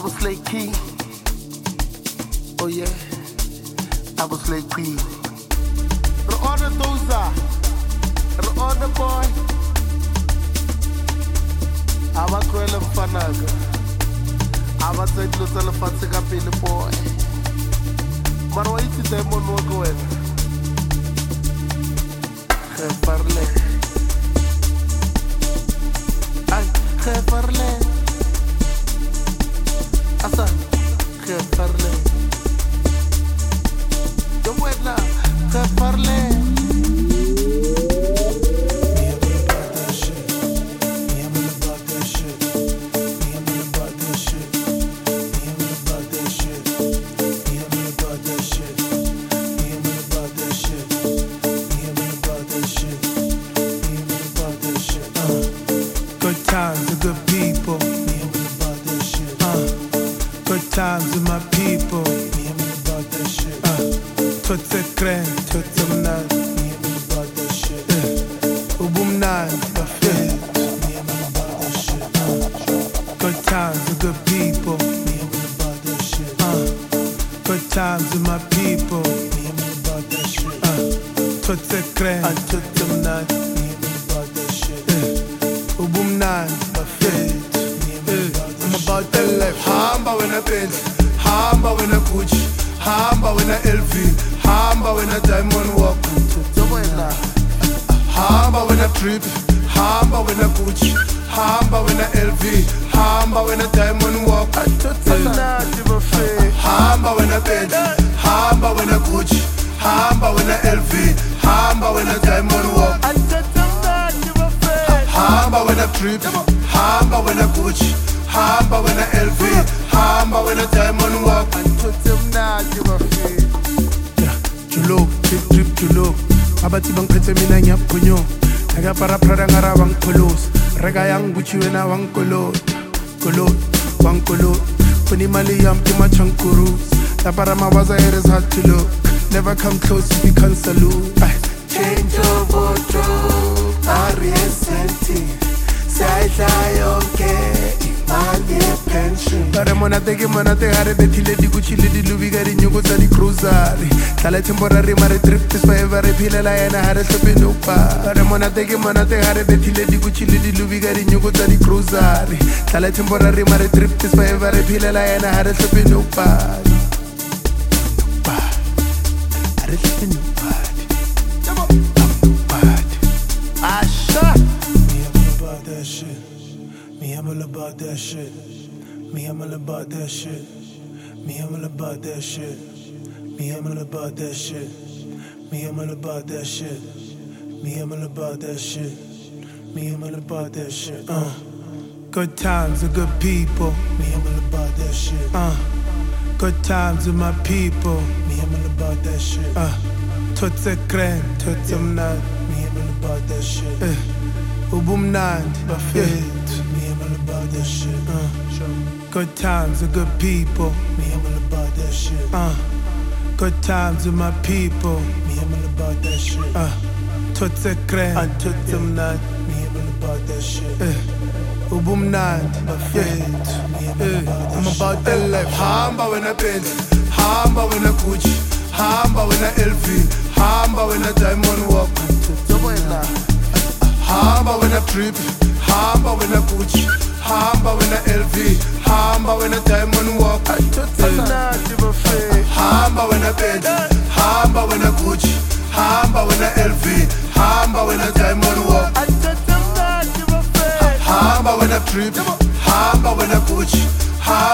was Lake Key. Oh yeah, I was Lake Key. The order those are, the order boy. I was Kwela Mfanaga. I was saying to the Fatsika Pili boy. But why is the demon will go in? Parle. Ay, parle. Asa, parle. Yo buena, parle. Times with good people. Good times with my people. Tutsi kren, tutsi mnad. Ubumnad, bafet. Good times with good people. Good times with my people. Tutsi kren, tutsi mnad. I'm about the life. Hamba when I Benz, hamba when I Gucci, hamba when I LV, hamba when I diamond walk. Hamba when I trip, hamba when I Gucci, hamba when I LV, hamba when I diamond walk. Hamba when I Benz, hamba when I Gucci, hamba when I LV, hamba when I diamond walk. Hamba when I trip, hamba when I Gucci, hamba when I LV, hamba when I diamond walk. Julo, trip julo. Abati bang pete mina nyap kunyo. Naga para prada ngara wang kolos. Rega yang Gucci wena wang kolot. Kolot, wang kolot. Puni mali yam tima chankuru. La para mawaza it is hard to look. Never come close if you can't salute. Change your wardrobe, Ariesenti. Sayla yonke, imali pension. Pare monate ke monate hare betile di Gucci le di Louis gari nyugo tsa di cruisari. Tala temporary mare trip is forever rephilela yena hare hlope no pa. Pare monate ke monate hare betile di Gucci le di Louis gari nyugo tsa di cruisari. Tala temporary mare trip is forever rephilela yena hare hlope no pa. Hare hlope no pa. I'm all about that shit. Me, I'm all about that shit. Me, I'm all about that shit. Me, I'm all about that shit. Me, I'm all about that shit. Me, I'm all about that shit. Me, I'm all about that shit. Good times with good people. Me, I'm all about that shit. Good times with my people. Me, I'm all about that shit. Tutsi kren, tutsi mnad. Me, I'm all about that shit. Ubumnad, bafet. About that shit. Good times with good people. Me, I'm all about that shit. Good times with my people. Me, I'm all about that shit. Tutsi kren, tutsi mnad. Me, I'm all about that shit. Ubumnad, bafet. I'm about that life. Hamba when I Benz, hamba when I Gucci, hamba when I LV, hamba when I diamond walk. Hamba when I trip, hamba when I Gucci, hamba when I LV, hamba when I diamond walk. Hamba when I Benz, hamba when I Gucci, hamba when I LV, hamba when I diamond walk. Hamba when I trip, hamba when I Gucci, hamba